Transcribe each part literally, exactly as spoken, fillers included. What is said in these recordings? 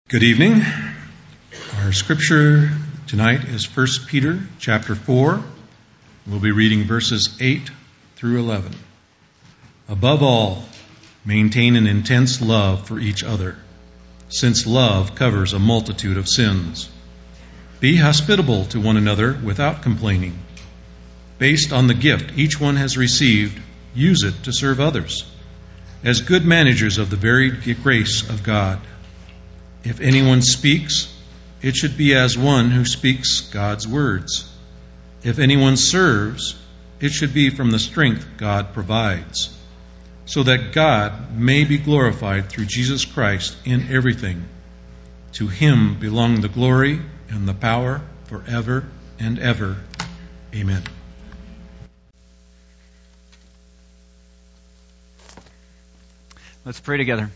Good evening. Our scripture tonight is First Peter chapter four. We'll be reading verses eight through eleven. Above all, maintain an intense love for each other, since love covers a multitude of sins. Be hospitable to one another without complaining. Based on the gift each one has received, use it to serve others, as good managers of the varied grace of God. If anyone speaks, it should be as one who speaks God's words. If anyone serves, it should be from the strength God provides, so that God may be glorified through Jesus Christ in everything. To Him belong the glory and the power forever and ever. Amen. Let's pray together.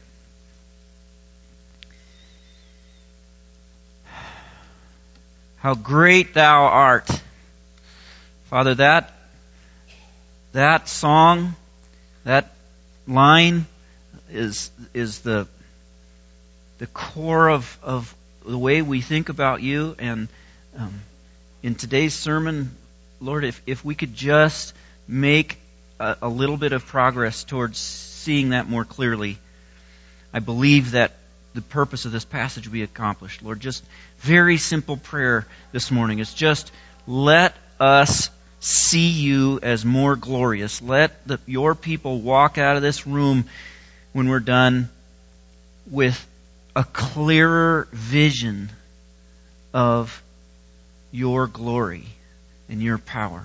How great thou art. Father, that that song, that line is is the the core of, of the way we think about you. And um, in today's sermon, Lord, if, if we could just make a, a little bit of progress towards seeing that more clearly, I believe that the purpose of this passage will be accomplished. Lord, just very simple prayer this morning is just let us see you as more glorious. Let the, your people walk out of this room when we're done with a clearer vision of your glory and your power.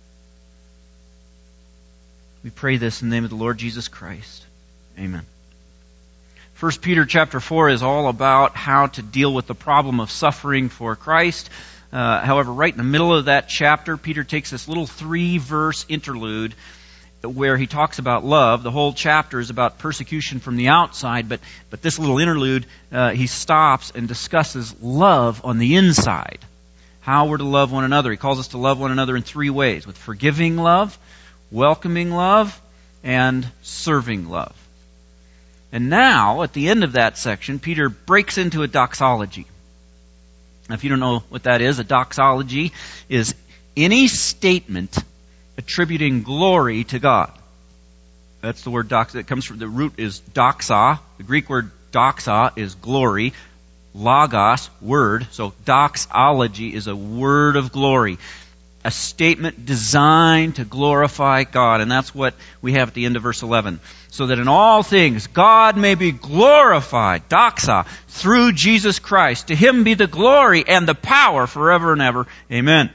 We pray this in the name of the Lord Jesus Christ. Amen. First Peter chapter four is all about how to deal with the problem of suffering for Christ. Uh, however, right in the middle of that chapter, Peter takes this little three-verse interlude where he talks about love. The whole chapter is about persecution from the outside, but, but this little interlude, uh, he stops and discusses love on the inside. How we're to love one another. He calls us to love one another in three ways: with forgiving love, welcoming love, and serving love. And now, at the end of that section, Peter breaks into a doxology. Now, if you don't know what that is, a doxology is any statement attributing glory to God. That's the word doxa. It comes from, the root is doxa. The Greek word doxa is glory. Logos, word. So doxology is a word of glory. A statement designed to glorify God. And that's what we have at the end of verse eleven. So that in all things God may be glorified, doxa, through Jesus Christ. To Him be the glory and the power forever and ever. Amen.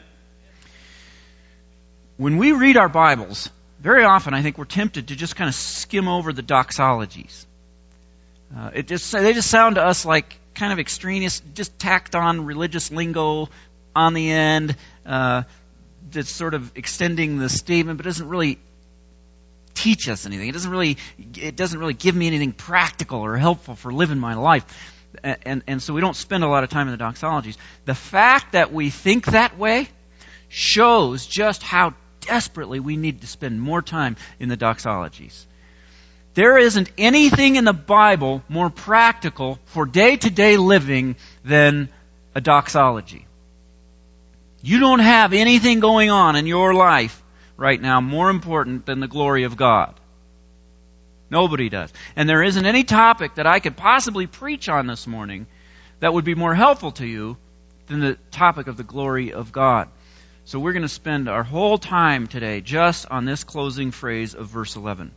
When we read our Bibles, very often I think we're tempted to just kind of skim over the doxologies. Uh, it just they just sound to us like kind of extraneous, just tacked on religious lingo on the end. Uh, that's sort of extending the statement, but doesn't really teach us anything. It doesn't really, it doesn't really give me anything practical or helpful for living my life. And, and, and so we don't spend a lot of time in the doxologies. The fact that we think that way shows just how desperately we need to spend more time in the doxologies. There isn't anything in the Bible more practical for day-to-day living than a doxology. You don't have anything going on in your life right now more important than the glory of God. Nobody does. And there isn't any topic that I could possibly preach on this morning that would be more helpful to you than the topic of the glory of God. So we're going to spend our whole time today just on this closing phrase of verse eleven.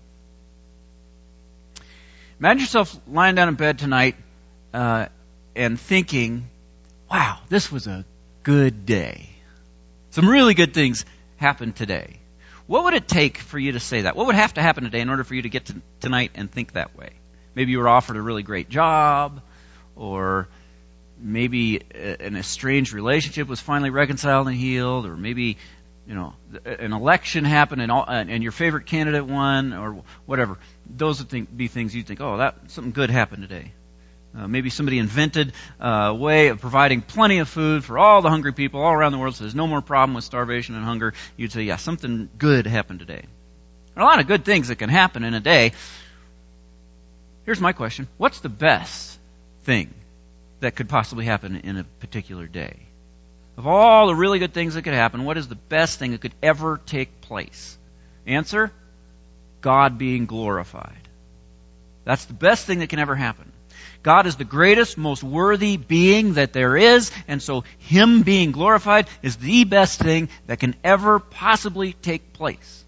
Imagine yourself lying down in bed tonight uh, and thinking, wow, this was a good day. Some really good things happened today. What would it take for you to say that? What would have to happen today in order for you to get to tonight and think that way? Maybe you were offered a really great job, or maybe an estranged relationship was finally reconciled and healed, or maybe, you know, an election happened and, all, and your favorite candidate won, or whatever. Those would think, be things you'd think, oh, that something good happened today. Uh, maybe somebody invented a way of providing plenty of food for all the hungry people all around the world, so there's no more problem with starvation and hunger. You'd say, yeah, something good happened today. There are a lot of good things that can happen in a day. Here's my question. What's the best thing that could possibly happen in a particular day? Of all the really good things that could happen, what is the best thing that could ever take place? Answer, God being glorified. That's the best thing that can ever happen. God is the greatest, most worthy being that there is, and so Him being glorified is the best thing that can ever possibly take place.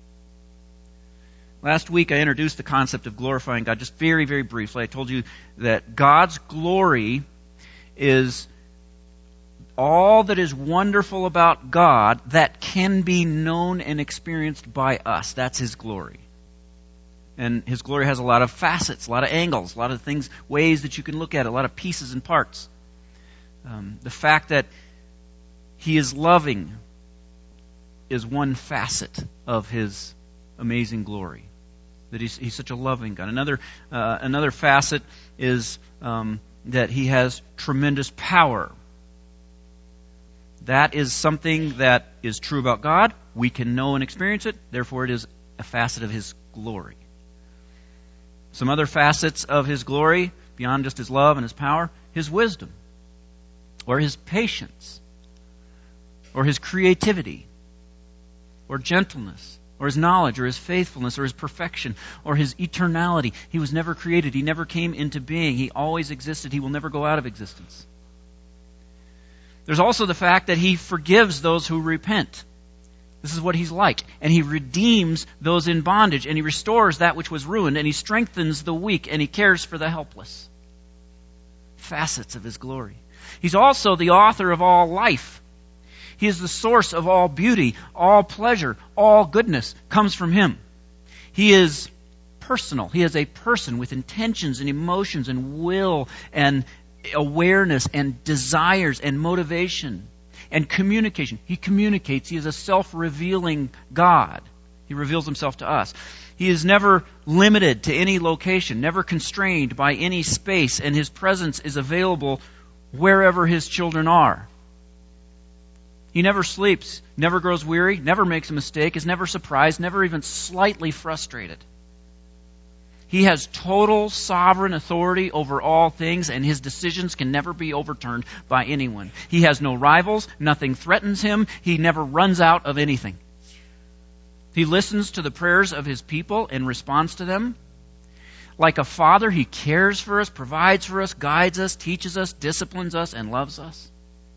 Last week I introduced the concept of glorifying God just very, very briefly. I told you that God's glory is all that is wonderful about God that can be known and experienced by us. That's His glory. And His glory has a lot of facets, a lot of angles, a lot of things, ways that you can look at it, a lot of pieces and parts. Um, the fact that He is loving is one facet of His amazing glory. That He's, he's such a loving God. Another, uh, another facet is um, that He has tremendous power. That is something that is true about God. We can know and experience it. Therefore, it is a facet of His glory. Some other facets of His glory, beyond just His love and His power, His wisdom, or His patience, or His creativity, or gentleness, or His knowledge, or His faithfulness, or His perfection, or His eternality. He was never created. He never came into being. He always existed. He will never go out of existence. There's also the fact that He forgives those who repent. This is what He's like. And He redeems those in bondage, and He restores that which was ruined, and He strengthens the weak, and He cares for the helpless. Facets of His glory. He's also the author of all life. He is the source of all beauty, all pleasure, all goodness comes from Him. He is personal. He is a person with intentions and emotions and will and awareness and desires and motivation. And communication. He communicates. He is a self-revealing God. He reveals Himself to us. He is never limited to any location, never constrained by any space, and His presence is available wherever His children are. He never sleeps, never grows weary, never makes a mistake, is never surprised, never even slightly frustrated. He has total sovereign authority over all things, and His decisions can never be overturned by anyone. He has no rivals. Nothing threatens Him. He never runs out of anything. He listens to the prayers of His people and responds to them. Like a father, He cares for us, provides for us, guides us, teaches us, disciplines us, and loves us.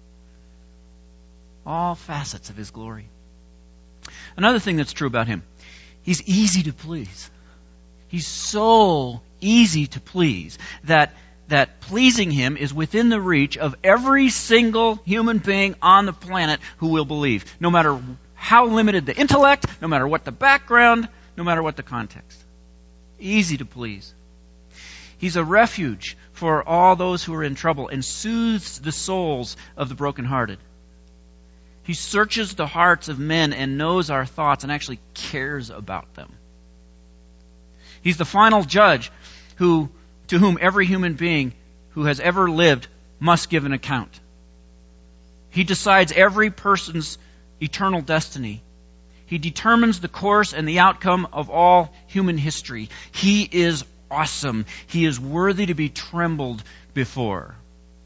All facets of His glory. Another thing that's true about Him, He's easy to please. He's so easy to please that, that pleasing Him is within the reach of every single human being on the planet who will believe. No matter how limited the intellect, no matter what the background, no matter what the context. Easy to please. He's a refuge for all those who are in trouble and soothes the souls of the brokenhearted. He searches the hearts of men and knows our thoughts and actually cares about them. He's the final judge who, to whom every human being who has ever lived must give an account. He decides every person's eternal destiny. He determines the course and the outcome of all human history. He is awesome. He is worthy to be trembled before.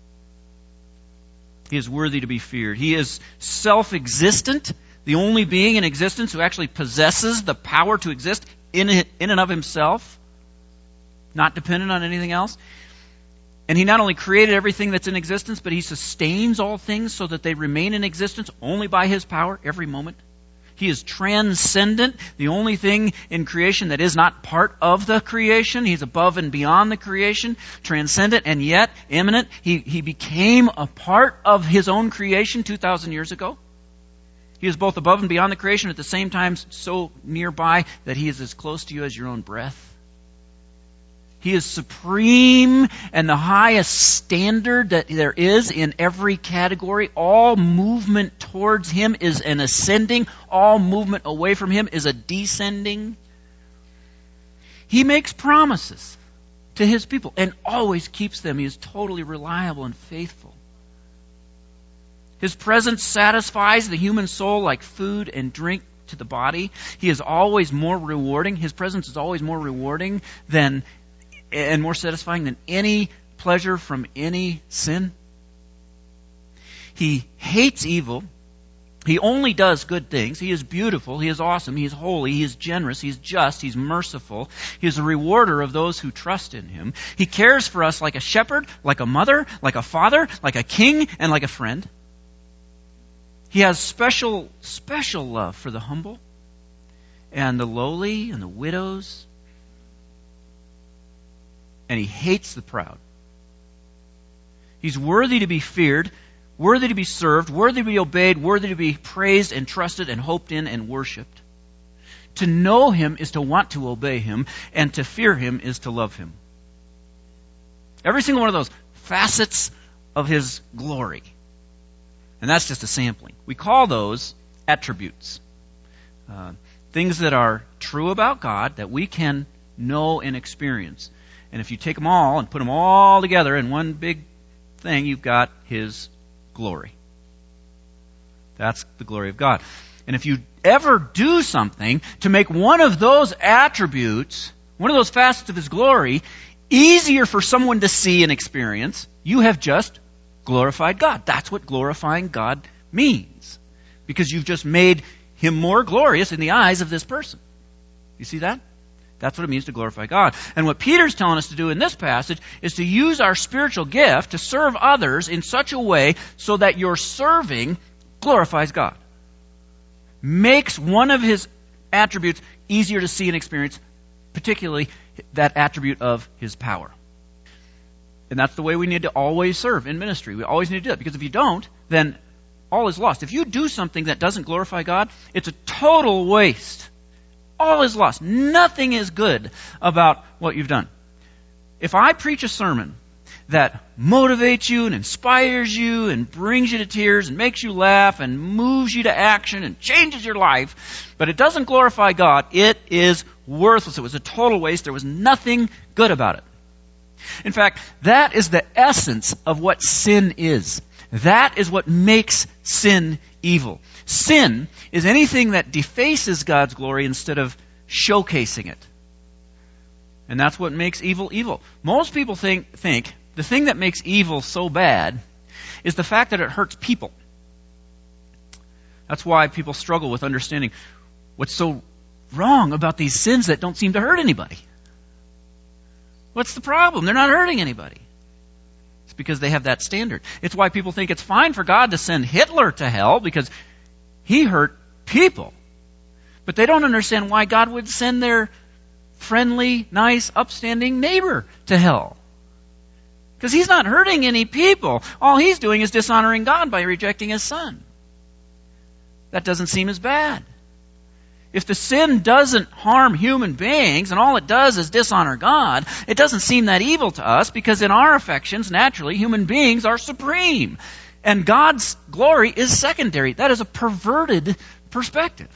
He is worthy to be feared. He is self-existent, the only being in existence who actually possesses the power to exist in, in and of Himself, not dependent on anything else. And He not only created everything that's in existence, but He sustains all things so that they remain in existence only by His power every moment. He is transcendent, the only thing in creation that is not part of the creation. He's above and beyond the creation, transcendent and yet immanent. He, he became a part of His own creation two thousand years ago. He is both above and beyond the creation, at the same time so nearby that He is as close to you as your own breath. He is supreme and the highest standard that there is in every category. All movement towards Him is an ascending. All movement away from Him is a descending. He makes promises to His people and always keeps them. He is totally reliable and faithful. His presence satisfies the human soul like food and drink to the body. He is always more rewarding. His presence is always more rewarding than and more satisfying than any pleasure from any sin. He hates evil. He only does good things. He is beautiful. He is awesome. He is holy. He is generous. He is just. He's merciful. He is a rewarder of those who trust in him. He cares for us like a shepherd, like a mother, like a father, like a king, and like a friend. He has special, special love for the humble and the lowly and the widows. And he hates the proud. He's worthy to be feared, worthy to be served, worthy to be obeyed, worthy to be praised and trusted and hoped in and worshipped. To know him is to want to obey him, and to fear him is to love him. Every single one of those facets of his glory. And that's just a sampling. We call those attributes. Uh, things that are true about God that we can know and experience. And if you take them all and put them all together in one big thing, you've got his glory. That's the glory of God. And if you ever do something to make one of those attributes, one of those facets of his glory, easier for someone to see and experience, you have just glorified God. That's what glorifying God means. Because you've just made him more glorious in the eyes of this person. You see that? That's what it means to glorify God. And what Peter's telling us to do in this passage is to use our spiritual gift to serve others in such a way so that your serving glorifies God. Makes one of his attributes easier to see and experience, particularly that attribute of his power. And that's the way we need to always serve in ministry. We always need to do it. Because if you don't, then all is lost. If you do something that doesn't glorify God, it's a total waste. All is lost. Nothing is good about what you've done. If I preach a sermon that motivates you and inspires you and brings you to tears and makes you laugh and moves you to action and changes your life, but it doesn't glorify God, it is worthless. It was a total waste. There was nothing good about it. In fact, that is the essence of what sin is. That is what makes sin evil. Sin is anything that defaces God's glory instead of showcasing it. And that's what makes evil evil. Most people think, think the thing that makes evil so bad is the fact that it hurts people. That's why people struggle with understanding what's so wrong about these sins that don't seem to hurt anybody. What's the problem? They're not hurting anybody. It's because they have that standard. It's why people think it's fine for God to send Hitler to hell because he hurt people. But they don't understand why God would send their friendly, nice, upstanding neighbor to hell. Because he's not hurting any people. All he's doing is dishonoring God by rejecting his son. That doesn't seem as bad. If the sin doesn't harm human beings and all it does is dishonor God, it doesn't seem that evil to us because in our affections, naturally, human beings are supreme. And God's glory is secondary. That is a perverted perspective.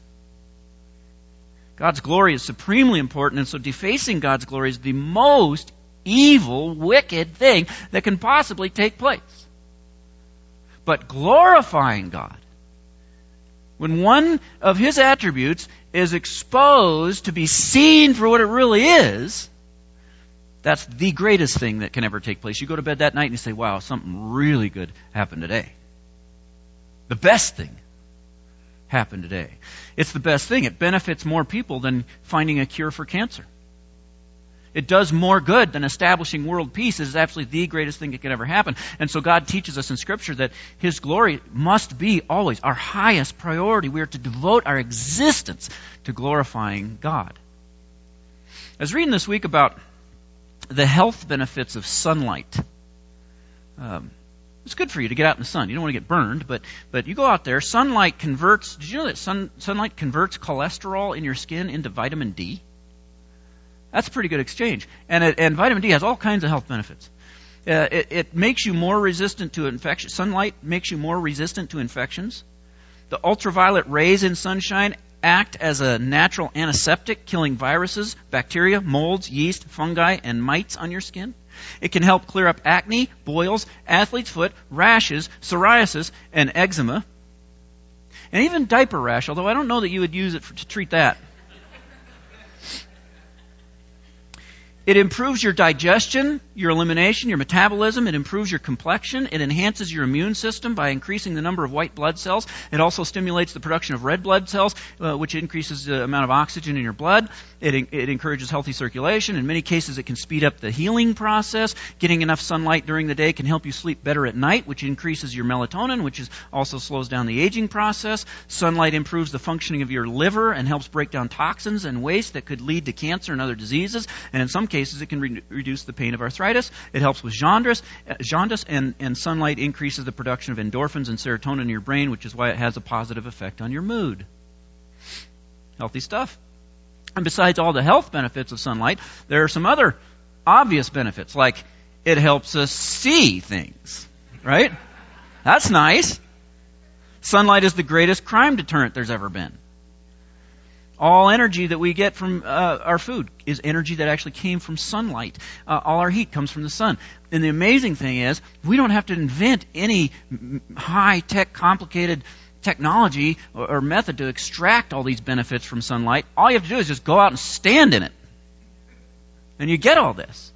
God's glory is supremely important, and so defacing God's glory is the most evil, wicked thing that can possibly take place. But glorifying God, when one of his attributes is exposed to be seen for what it really is, that's the greatest thing that can ever take place. You go to bed that night and you say, wow, something really good happened today. The best thing happened today. It's the best thing. It benefits more people than finding a cure for cancer. It does more good than establishing world peace. It is absolutely the greatest thing that could ever happen. And so God teaches us in Scripture that his glory must be always our highest priority. We are to devote our existence to glorifying God. I was reading this week about the health benefits of sunlight. Um, it's good for you to get out in the sun. You don't want to get burned, but but you go out there. Sunlight converts. Did you know that sun, sunlight converts cholesterol in your skin into vitamin D? That's a pretty good exchange. And it, and vitamin D has all kinds of health benefits. Uh, it, it makes you more resistant to infection. Sunlight makes you more resistant to infections. The ultraviolet rays in sunshine act as a natural antiseptic, killing viruses, bacteria, molds, yeast, fungi, and mites on your skin. It can help clear up acne, boils, athlete's foot, rashes, psoriasis, and eczema. And even diaper rash, although I don't know that you would use it for, to treat that. It improves your digestion, your elimination, your metabolism. It improves your complexion. It enhances your immune system by increasing the number of white blood cells. It also stimulates the production of red blood cells, uh, which increases the amount of oxygen in your blood. It, it encourages healthy circulation. In many cases, it can speed up the healing process. Getting enough sunlight during the day can help you sleep better at night, which increases your melatonin, which is also slows down the aging process. Sunlight improves the functioning of your liver and helps break down toxins and waste that could lead to cancer and other diseases. And in some cases, cases, it can re- reduce the pain of arthritis. It helps with jaundice, uh, jaundice and, and sunlight increases the production of endorphins and serotonin in your brain, which is why it has a positive effect on your mood. Healthy stuff. And besides all the health benefits of sunlight, there are some other obvious benefits, like it helps us see things, right? That's nice. Sunlight is the greatest crime deterrent there's ever been. All energy that we get from uh, our food is energy that actually came from sunlight. Uh, all our heat comes from the sun. And the amazing thing is, we don't have to invent any high-tech, complicated technology or, or method to extract all these benefits from sunlight. All you have to do is just go out and stand in it. And you get all this.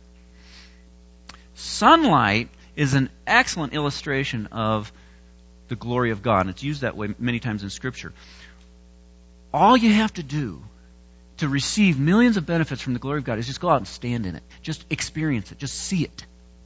Sunlight is an excellent illustration of the glory of God. And it's used that way many times in Scripture. All you have to do to receive millions of benefits from the glory of God is just go out and stand in it. Just experience it. Just see it.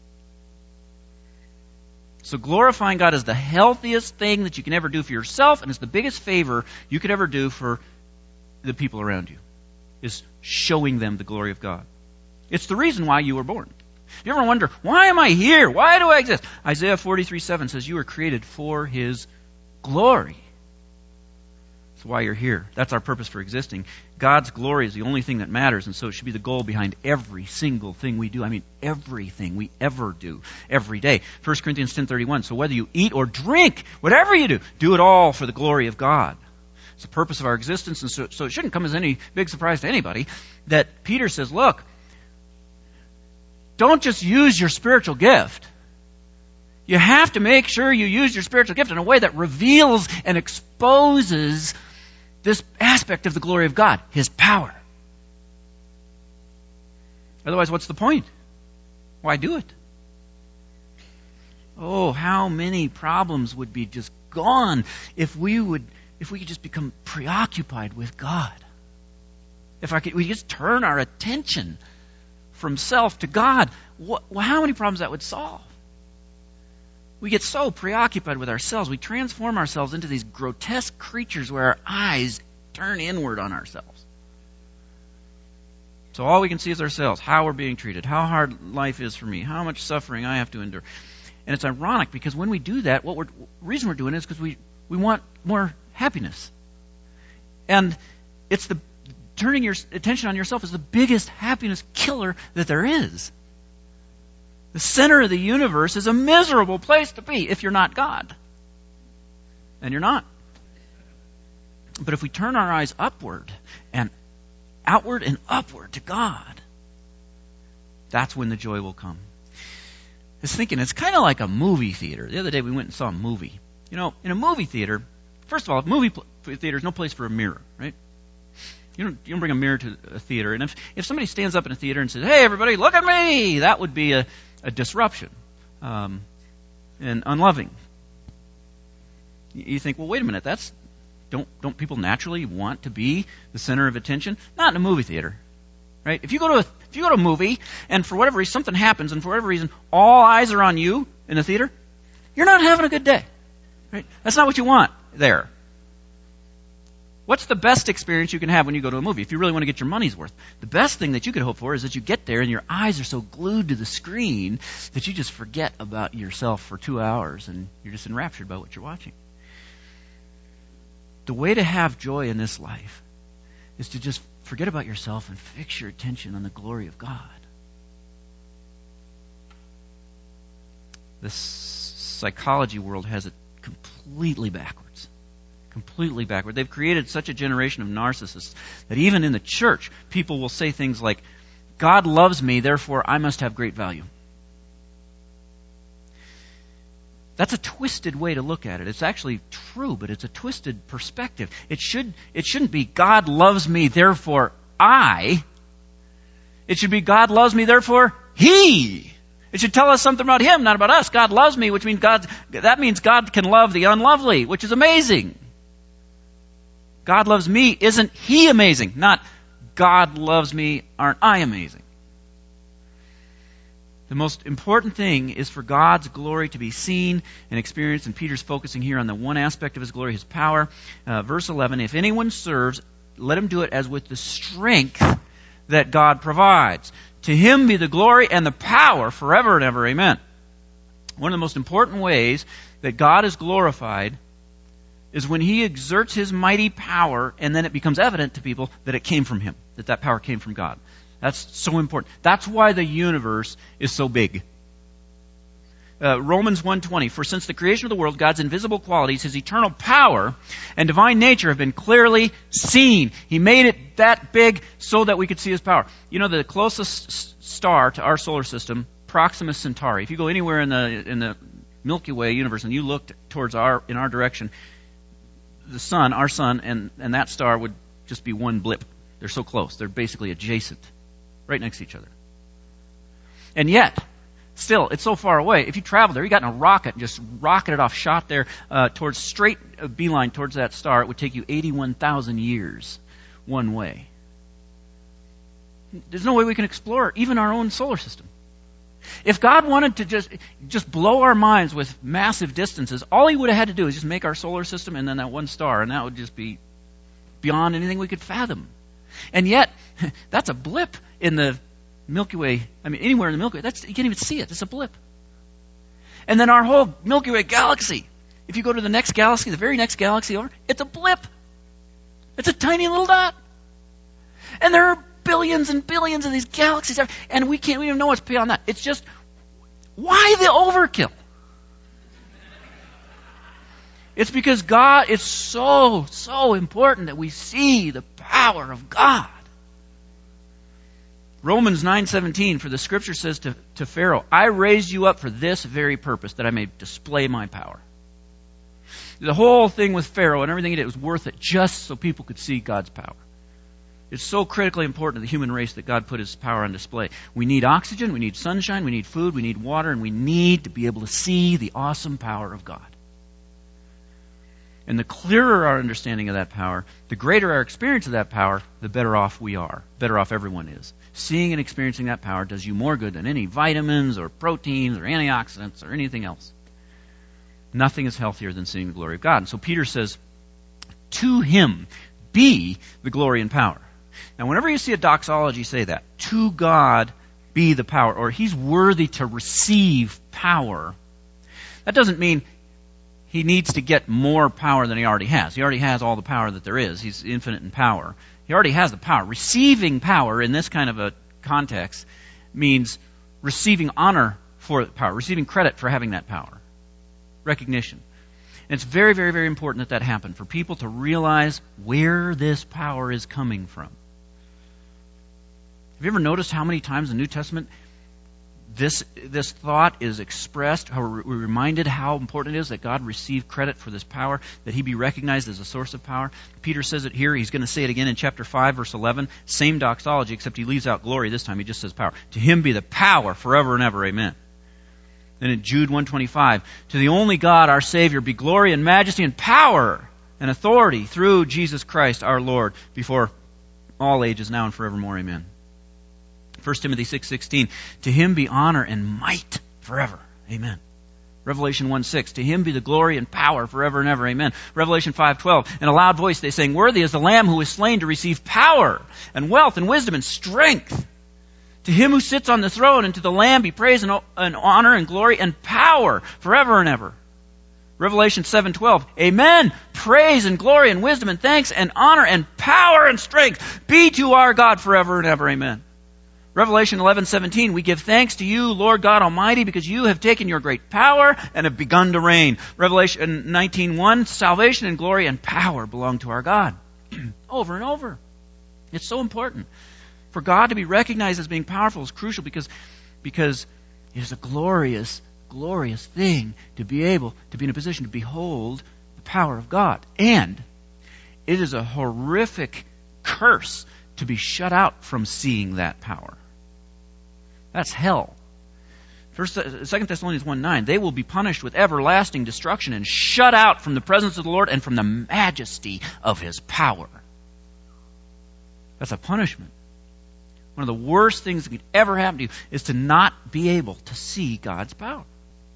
So glorifying God is the healthiest thing that you can ever do for yourself, and it's the biggest favor you could ever do for the people around you, is showing them the glory of God. It's the reason why you were born. You ever wonder, why am I here? Why do I exist? Isaiah forty-three seven says you were created for His glory. Why you're here. That's our purpose for existing. God's glory is the only thing that matters, and so it should be the goal behind every single thing we do. I mean, everything we ever do, every day. First Corinthians ten thirty-one, so whether you eat or drink, whatever you do, do it all for the glory of God. It's the purpose of our existence, and so, so it shouldn't come as any big surprise to anybody that Peter says, look, don't just use your spiritual gift. You have to make sure you use your spiritual gift in a way that reveals and exposes this aspect of the glory of God, His power. Otherwise, what's the point? Why do it? Oh, how many problems would be just gone if we would, if we could just become preoccupied with God. If I could, we just turn our attention from self to God. What, well, how many problems that would solve? We get so preoccupied with ourselves, we transform ourselves into these grotesque creatures where our eyes turn inward on ourselves. So all we can see is ourselves, how we're being treated, how hard life is for me, how much suffering I have to endure. And it's ironic because when we do that, what we're, the reason we're doing it is because we, we want more happiness. And it's the turning your attention on yourself is the biggest happiness killer that there is. The center of the universe is a miserable place to be if you're not God. And you're not. But if we turn our eyes upward and outward and upward to God, that's when the joy will come. I was thinking, it's kind of like a movie theater. The other day we went and saw a movie. You know, in a movie theater, first of all, a movie theater is no place for a mirror, right? You don't, you don't bring a mirror to a theater. And if, if somebody stands up in a theater and says, hey, everybody, look at me, that would be a a disruption, um, and unloving. You think, well, wait a minute, that's don't don't people naturally want to be the center of attention? Not in a movie theater, right? If you go to a, if you go to a movie and for whatever reason something happens and for whatever reason all eyes are on you in the theater, you're not having a good day, right? That's not what you want there. What's the best experience you can have when you go to a movie? If you really want to get your money's worth, the best thing that you could hope for is that you get there and your eyes are so glued to the screen that you just forget about yourself for two hours and you're just enraptured by what you're watching. The way to have joy in this life is to just forget about yourself and fix your attention on the glory of God. The psychology world has it completely backwards. Completely backward. They've created such a generation of narcissists that even in the church, people will say things like, God loves me, therefore I must have great value. That's a twisted way to look at it. It's actually true, but it's a twisted perspective. It should, it shouldn't be, God loves me, therefore I. It should be God loves me, therefore He. It should tell us something about Him, not about us. God loves me, which means God, that means God can love the unlovely, which is amazing. God loves me, isn't He amazing? Not God loves me, aren't I amazing? The most important thing is for God's glory to be seen and experienced, and Peter's focusing here on the one aspect of His glory, His power. Uh, verse eleven, if anyone serves, let him do it as with the strength that God provides. To Him be the glory and the power forever and ever. Amen. One of the most important ways that God is glorified is when He exerts His mighty power, and then it becomes evident to people that it came from Him, that that power came from God. That's so important. That's why the universe is so big. Uh, Romans one twenty, for since the creation of the world, God's invisible qualities, His eternal power and divine nature have been clearly seen. He made it that big so that we could see His power. You know, the closest star to our solar system, Proxima Centauri. If you go anywhere in the in the Milky Way universe and you look towards our in our direction, the sun, our sun, and, and that star would just be one blip. They're so close. They're basically adjacent, right next to each other. And yet, still, it's so far away. If you travel there, you got in a rocket and just rocketed off, shot there uh, towards straight uh, beeline towards that star, it would take you eighty-one thousand years one way. There's no way we can explore even our own solar system. If God wanted to just just blow our minds with massive distances, all He would have had to do is just make our solar system and then that one star, and that would just be beyond anything we could fathom. And yet, that's a blip in the Milky Way. I mean, anywhere in the Milky Way, that's, you can't even see it. It's a blip. And then our whole Milky Way galaxy, if you go to the next galaxy, the very next galaxy over, it's a blip. It's a tiny little dot. And there are billions and billions of these galaxies, and we can't we don't even know what's beyond that. It's just, why the overkill? It's because God, it's so, so important that we see the power of God. Romans nine seventeen, for the Scripture says to, to Pharaoh, I raised you up for this very purpose, that I may display my power. The whole thing with Pharaoh and everything he did was worth it just so people could see God's power. It's so critically important to the human race that God put His power on display. We need oxygen, we need sunshine, we need food, we need water, and we need to be able to see the awesome power of God. And the clearer our understanding of that power, the greater our experience of that power, the better off we are. Better off everyone is. Seeing and experiencing that power does you more good than any vitamins or proteins or antioxidants or anything else. Nothing is healthier than seeing the glory of God. And so Peter says, to Him be the glory and power. Now, whenever you see a doxology say that, to God be the power, or He's worthy to receive power, that doesn't mean He needs to get more power than He already has. He already has all the power that there is. He's infinite in power. He already has the power. Receiving power in this kind of a context means receiving honor for the power, receiving credit for having that power, recognition. And it's very, very, very important that that happen, for people to realize where this power is coming from. Have you ever noticed how many times in the New Testament This this thought is expressed, how we're reminded how important it is that God receive credit for this power, that He be recognized as a source of power? Peter says it here. He's going to say it again in chapter five, verse eleven. Same doxology, except he leaves out glory this time. He just says power. To Him be the power forever and ever. Amen. Then in Jude one twenty-five, to the only God, our Savior, be glory and majesty and power and authority through Jesus Christ our Lord, before all ages, now and forevermore. Amen. First Timothy six sixteen, to Him be honor and might forever. Amen. Revelation one six, to Him be the glory and power forever and ever. Amen. Revelation five twelve, in a loud voice they sang, worthy is the Lamb who was slain to receive power and wealth and wisdom and strength. To Him who sits on the throne and to the Lamb be praise and, and honor and glory and power forever and ever. Revelation seven twelve, amen. Praise and glory and wisdom and thanks and honor and power and strength be to our God forever and ever. Amen. Revelation eleven seventeen, we give thanks to you, Lord God Almighty, because you have taken your great power and have begun to reign. Revelation nineteen one, salvation and glory and power belong to our God. Over and over. It's so important. For God to be recognized as being powerful is crucial because, because it is a glorious, glorious thing to be able to be in a position to behold the power of God. And it is a horrific curse to be shut out from seeing that power. That's hell. First, Second Thessalonians one nine, they will be punished with everlasting destruction and shut out from the presence of the Lord and from the majesty of His power. That's a punishment. One of the worst things that could ever happen to you is to not be able to see God's power.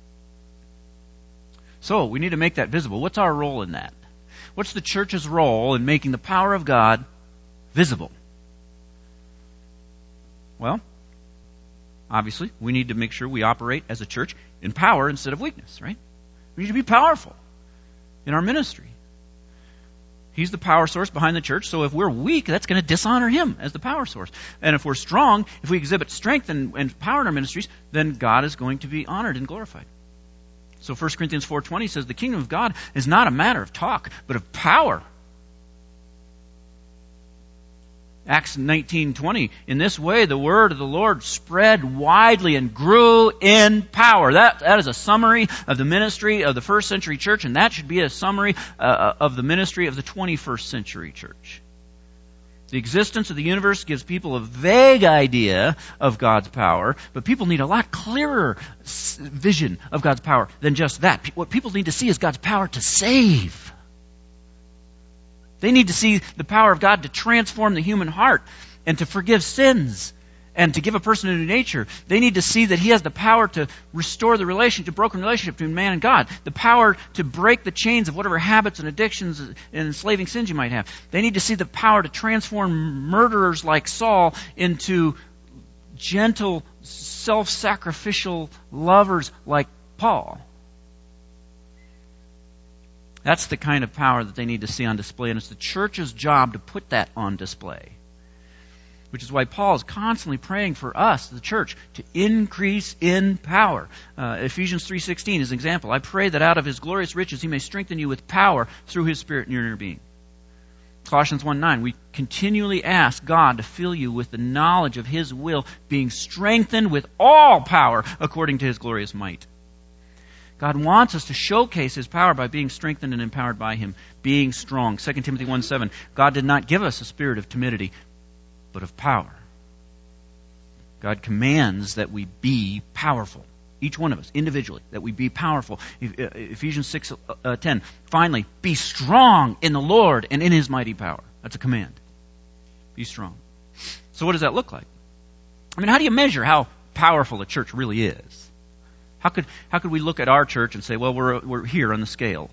So, we need to make that visible. What's our role in that? What's the church's role in making the power of God visible? Well, obviously, we need to make sure we operate as a church in power instead of weakness, right? We need to be powerful in our ministry. He's the power source behind the church, so if we're weak, that's going to dishonor Him as the power source. And if we're strong, if we exhibit strength and, and power in our ministries, then God is going to be honored and glorified. So First Corinthians four twenty says, the kingdom of God is not a matter of talk, but of power. Acts nineteen twenty, in this way the word of the Lord spread widely and grew in power. That, that is a summary of the ministry of the first century church, and that should be a summary uh, of the ministry of the twenty-first century church. The existence of the universe gives people a vague idea of God's power, but people need a lot clearer vision of God's power than just that. What people need to see is God's power to save. They need to see the power of God to transform the human heart and to forgive sins and to give a person a new nature. They need to see that He has the power to restore the relationship, broken relationship between man and God, the power to break the chains of whatever habits and addictions and enslaving sins you might have. They need to see the power to transform murderers like Saul into gentle, self-sacrificial lovers like Paul. That's the kind of power that they need to see on display, and it's the church's job to put that on display. Which is why Paul is constantly praying for us, the church, to increase in power. Uh, Ephesians three sixteen is an example. I pray that out of His glorious riches He may strengthen you with power through His Spirit in your inner being. Colossians one nine, we continually ask God to fill you with the knowledge of His will, being strengthened with all power according to His glorious might. God wants us to showcase His power by being strengthened and empowered by Him, being strong. Second Timothy one seven, God did not give us a spirit of timidity, but of power. God commands that we be powerful. Each one of us, individually, that we be powerful. Ephesians six ten, finally, be strong in the Lord and in His mighty power. That's a command. Be strong. So what does that look like? I mean, how do you measure how powerful a church really is? How could how could we look at our church and say, well, we're we're here on the scale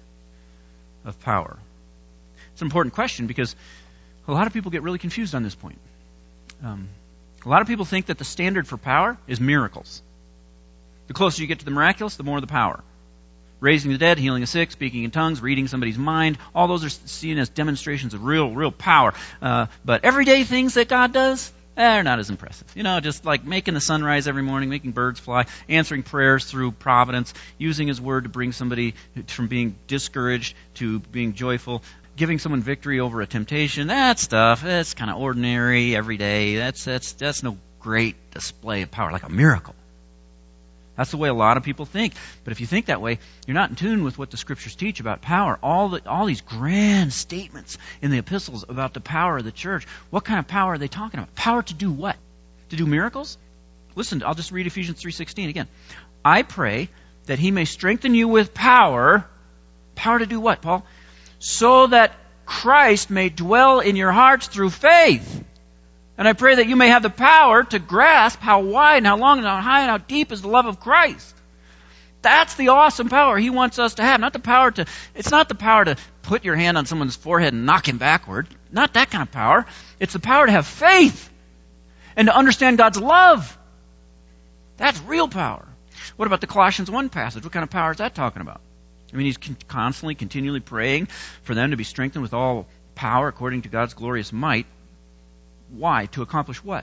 of power? It's an important question because a lot of people get really confused on this point. Um, a lot of people think that the standard for power is miracles. The closer you get to the miraculous, the more the power. Raising the dead, healing the sick, speaking in tongues, reading somebody's mind, all those are seen as demonstrations of real, real power. Uh, but everyday things that God does, they're not as impressive. You know, just like making the sun rise every morning, making birds fly, answering prayers through providence, using His word to bring somebody from being discouraged to being joyful, giving someone victory over a temptation, that stuff, that's kind of ordinary, everyday. That's, that's, that's no great display of power, like a miracle. That's the way a lot of people think. But if you think that way, you're not in tune with what the Scriptures teach about power. All the, all these grand statements in the epistles about the power of the church. What kind of power are they talking about? Power to do what? To do miracles? Listen, I'll just read Ephesians three sixteen again. I pray that He may strengthen you with power. Power to do what, Paul? So that Christ may dwell in your hearts through faith. And I pray that you may have the power to grasp how wide and how long and how high and how deep is the love of Christ. That's the awesome power He wants us to have. Not the power to, it's not the power to put your hand on someone's forehead and knock him backward. Not that kind of power. It's the power to have faith and to understand God's love. That's real power. What about the Colossians one passage? What kind of power is that talking about? I mean, he's con- constantly, continually praying for them to be strengthened with all power according to God's glorious might. Why? To accomplish what?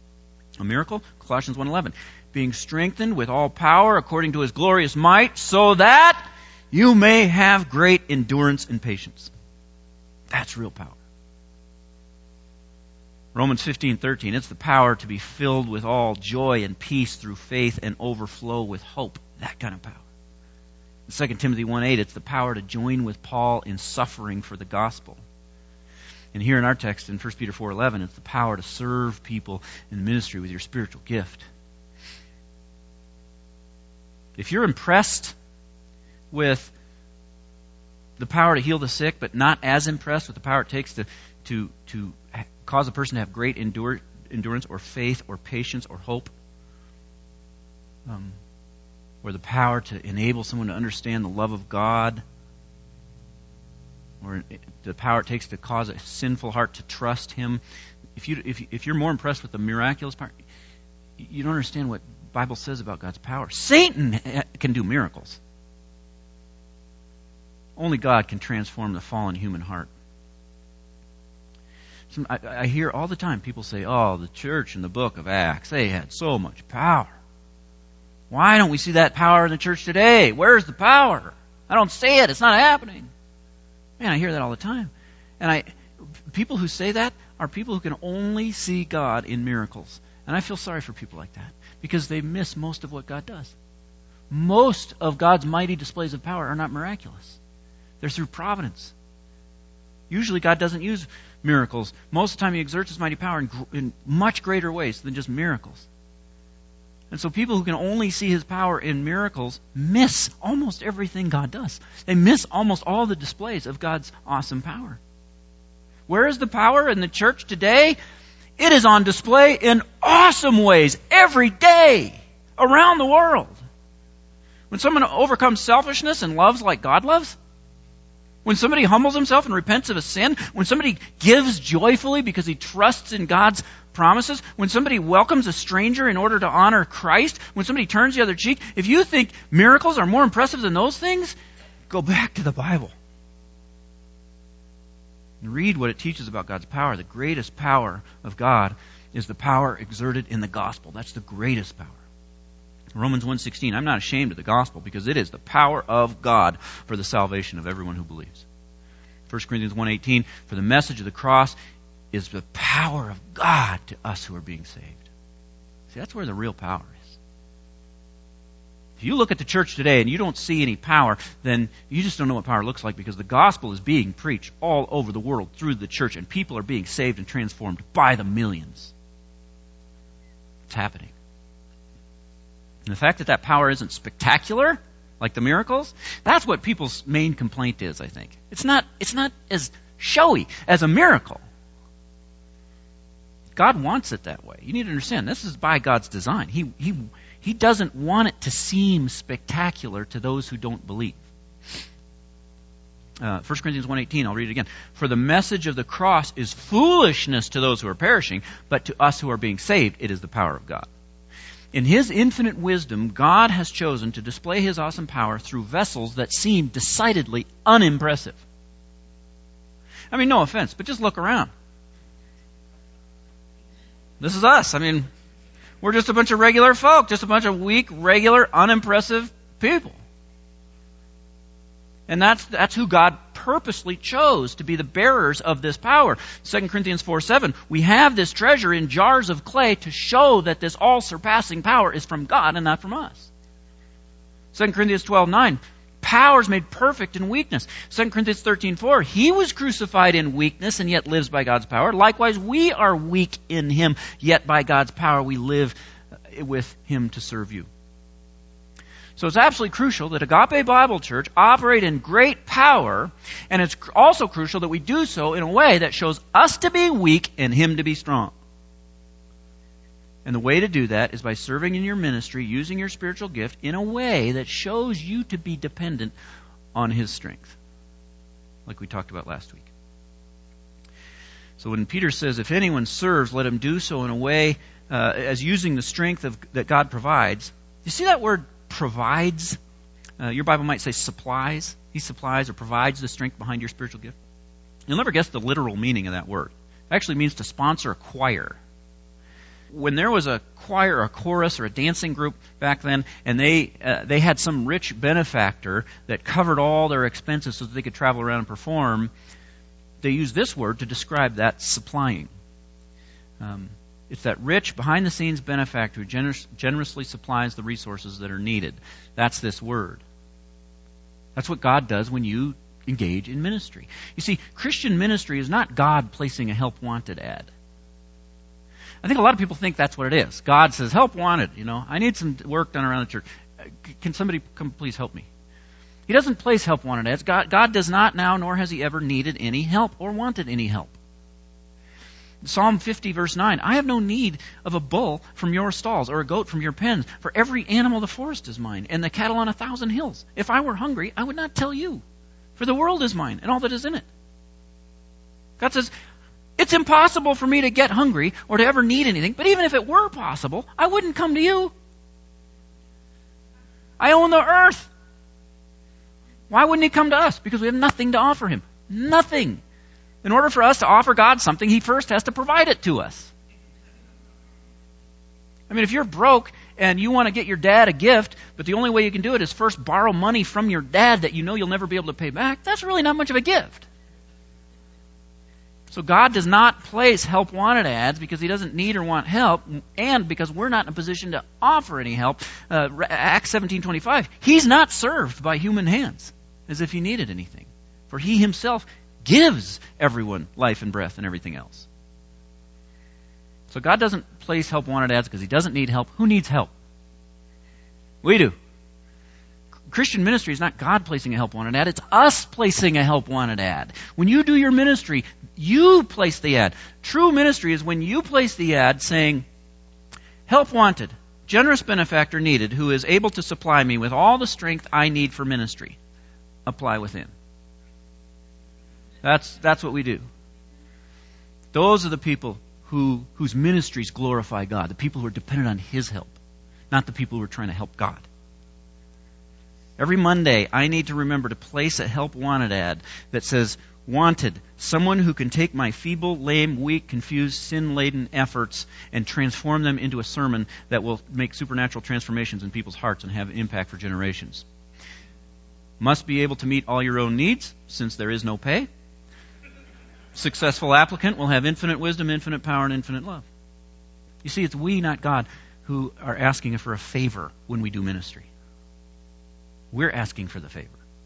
A miracle? Colossians one eleven. Being strengthened with all power according to His glorious might, so that you may have great endurance and patience. That's real power. Romans fifteen thirteen. It's the power to be filled with all joy and peace through faith and overflow with hope. That kind of power. In Second Timothy one eight, it's the power to join with Paul in suffering for the gospel. And here in our text in First Peter four eleven, it's the power to serve people in ministry with your spiritual gift. If you're impressed with the power to heal the sick, but not as impressed with the power it takes to to to cause a person to have great endure, endurance or faith or patience or hope, um, or the power to enable someone to understand the love of God, or the power it takes to cause a sinful heart to trust Him. If you if you, if you're more impressed with the miraculous power, you don't understand what the Bible says about God's power. Satan can do miracles. Only God can transform the fallen human heart. So I, I hear all the time people say, "Oh, the church in the book of Acts, they had so much power. Why don't we see that power in the church today? Where's the power? I don't see it. It's not happening." Man, I hear that all the time. And I, people who say that are people who can only see God in miracles. And I feel sorry for people like that because they miss most of what God does. Most of God's mighty displays of power are not miraculous. They're through providence. Usually God doesn't use miracles. Most of the time He exerts His mighty power in, in much greater ways than just miracles. And so people who can only see His power in miracles miss almost everything God does. They miss almost all the displays of God's awesome power. Where is the power in the church today? It is on display in awesome ways every day around the world. When someone overcomes selfishness and loves like God loves, when somebody humbles himself and repents of a sin, when somebody gives joyfully because he trusts in God's promises, when somebody welcomes a stranger in order to honor Christ, when somebody turns the other cheek, if you think miracles are more impressive than those things, go back to the Bible and read what it teaches about God's power. The greatest power of God is the power exerted in the gospel. That's the greatest power. Romans one sixteen, I'm not ashamed of the gospel because it is the power of God for the salvation of everyone who believes. First Corinthians one eighteen, for the message of the cross is the power of God to us who are being saved. See, that's where the real power is. If you look at the church today and you don't see any power, then you just don't know what power looks like because the gospel is being preached all over the world through the church and people are being saved and transformed by the millions. It's happening. And the fact that that power isn't spectacular, like the miracles, that's what people's main complaint is, I think. It's not, it's not as showy as a miracle. God wants it that way. You need to understand, this is by God's design. He, he, he doesn't want it to seem spectacular to those who don't believe. Uh, First Corinthians one eighteen, I'll read it again. For the message of the cross is foolishness to those who are perishing, but to us who are being saved, it is the power of God. In His infinite wisdom, God has chosen to display His awesome power through vessels that seem decidedly unimpressive. I mean, no offense, but just look around. This is us. I mean, we're just a bunch of regular folk, just a bunch of weak, regular, unimpressive people. And that's that's who God purposely chose to be the bearers of this power. Second Corinthians four seven, we have this treasure in jars of clay to show that this all-surpassing power is from God and not from us. Second Corinthians twelve nine, power is made perfect in weakness. Second Corinthians thirteen four, He was crucified in weakness and yet lives by God's power. Likewise, we are weak in Him, yet by God's power we live with Him to serve you. So it's absolutely crucial that Agape Bible Church operate in great power, and it's also crucial that we do so in a way that shows us to be weak and Him to be strong. And the way to do that is by serving in your ministry, using your spiritual gift in a way that shows you to be dependent on His strength, like we talked about last week. So when Peter says, if anyone serves, let him do so in a way uh, as using the strength of, that God provides. You see that word provides? Uh, your Bible might say supplies. He supplies or provides the strength behind your spiritual gift. You'll never guess the literal meaning of that word. It actually means to sponsor a choir. When there was a choir or a chorus or a dancing group back then, and they uh, they had some rich benefactor that covered all their expenses so that they could travel around and perform, they used this word to describe that supplying. Um, It's that rich, behind-the-scenes benefactor who generous, generously supplies the resources that are needed. That's this word. That's what God does when you engage in ministry. You see, Christian ministry is not God placing a help wanted ad. I think a lot of people think that's what it is. God says, help wanted, you know, I need some work done around the church. Can somebody come please help me? He doesn't place help wanted ads. God, God does not now, nor has he ever needed any help or wanted any help. Psalm fifty, verse nine, I have no need of a bull from your stalls or a goat from your pens, for every animal of the forest is mine, and the cattle on a thousand hills. If I were hungry, I would not tell you, for the world is mine and all that is in it. God says, it's impossible for me to get hungry or to ever need anything, but even if it were possible, I wouldn't come to you. I own the earth. Why wouldn't he come to us? Because we have nothing to offer him. Nothing. In order for us to offer God something, he first has to provide it to us. I mean, if you're broke and you want to get your dad a gift, but the only way you can do it is first borrow money from your dad that you know you'll never be able to pay back, that's really not much of a gift. So God does not place help wanted ads because he doesn't need or want help, and because we're not in a position to offer any help. Uh, Acts seventeen twenty-five, he's not served by human hands as if he needed anything. For he himself gives everyone life and breath and everything else. So God doesn't place help wanted ads because he doesn't need help. Who needs help? We do. Christian ministry is not God placing a help wanted ad. It's us placing a help wanted ad. When you do your ministry, you place the ad. True ministry is when you place the ad saying, help wanted, generous benefactor needed, who is able to supply me with all the strength I need for ministry. Apply within. That's that's what we do. Those are the people who whose ministries glorify God, the people who are dependent on his help, not the people who are trying to help God. Every Monday, I need to remember to place a help wanted ad that says, wanted, someone who can take my feeble, lame, weak, confused, sin-laden efforts and transform them into a sermon that will make supernatural transformations in people's hearts and have an impact for generations. Must be able to meet all your own needs, since there is no pay. Successful applicant will have infinite wisdom, infinite power, and infinite love. You see, it's we, not God, who are asking for a favor when we do ministry. We're asking for the favor.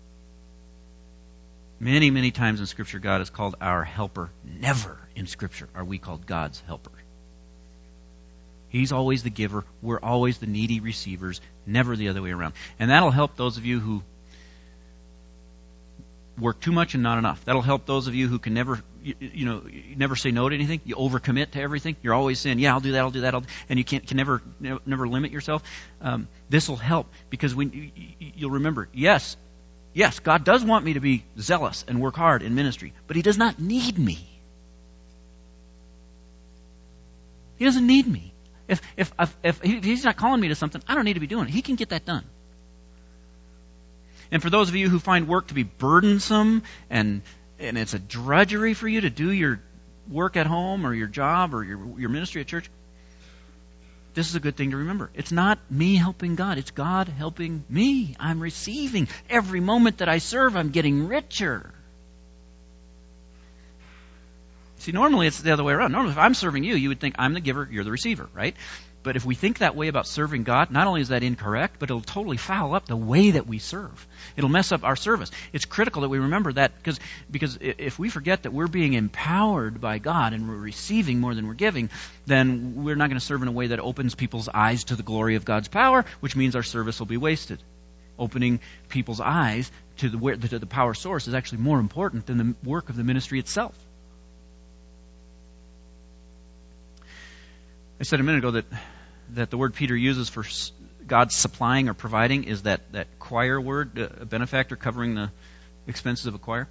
Many, many times in Scripture, God is called our helper. Never in Scripture are we called God's helper. He's always the giver. We're always the needy receivers, never the other way around. And that'll help those of you who work too much and not enough. That'll help those of you who can never, you, you know, you never say no to anything. You overcommit to everything. You're always saying, yeah, I'll do that, I'll do that, I'll do, and you can't, can never, never, never limit yourself. Um, this will help because when you, you'll remember, yes, yes, God does want me to be zealous and work hard in ministry, but he does not need me. He doesn't need me. If, if, if, if he's not calling me to something, I don't need to be doing it. He can get that done. And for those of you who find work to be burdensome and and it's a drudgery for you to do your work at home or your job or your your ministry at church, this is a good thing to remember. It's not me helping God. It's God helping me. I'm receiving. Every moment that I serve, I'm getting richer. See, normally it's the other way around. Normally if I'm serving you, you would think I'm the giver, you're the receiver, right? But if we think that way about serving God, not only is that incorrect, but it'll totally foul up the way that we serve. It'll mess up our service. It's critical that we remember that because because if we forget that we're being empowered by God and we're receiving more than we're giving, then we're not going to serve in a way that opens people's eyes to the glory of God's power, which means our service will be wasted. Opening people's eyes to the, to the power source is actually more important than the work of the ministry itself. I said a minute ago that that the word Peter uses for God supplying or providing is that, that choir word, a benefactor covering the expenses of a choir.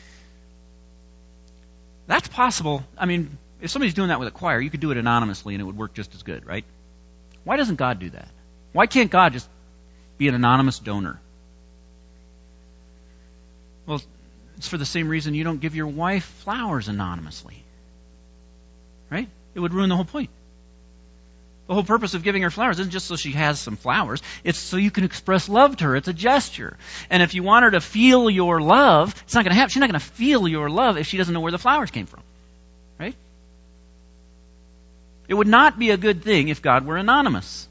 That's possible. I mean, if somebody's doing that with a choir, you could do it anonymously and it would work just as good, right? Why doesn't God do that? Why can't God just be an anonymous donor? Well, it's for the same reason you don't give your wife flowers anonymously, right? It would ruin the whole point. The whole purpose of giving her flowers isn't just so she has some flowers. It's so you can express love to her. It's a gesture. And if you want her to feel your love, it's not going to happen. She's not going to feel your love if she doesn't know where the flowers came from. Right? It would not be a good thing if God were anonymous.